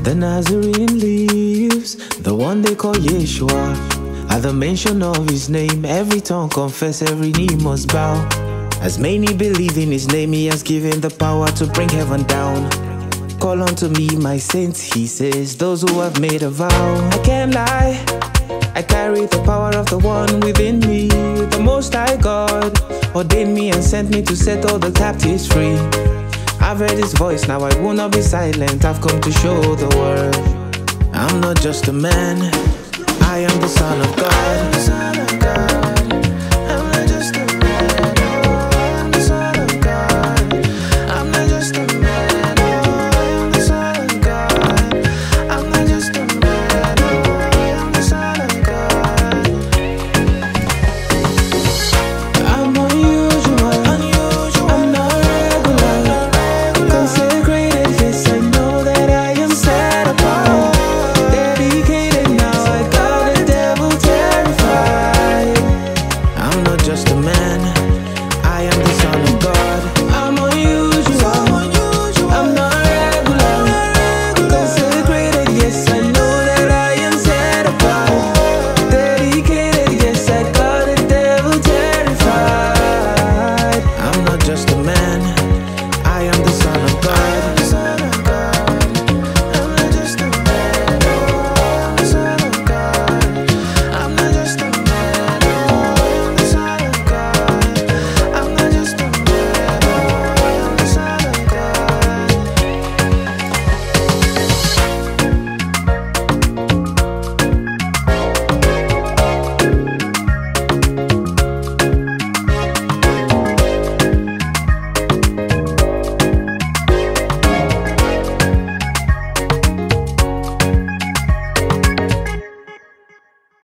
The Nazarene lives, the one they call Yeshua. At the mention of his name, every tongue confess, every knee must bow. As many believe in his name, he has given the power to bring heaven down. Call unto me, my saints, he says, those who have made a vow. I can't lie, I carry the power of the one within me. The Most High God ordained me and sent me to set all the captives free. I've heard his voice, now I will not be silent. I've come to show the world I'm not just a man, I am the Son of God.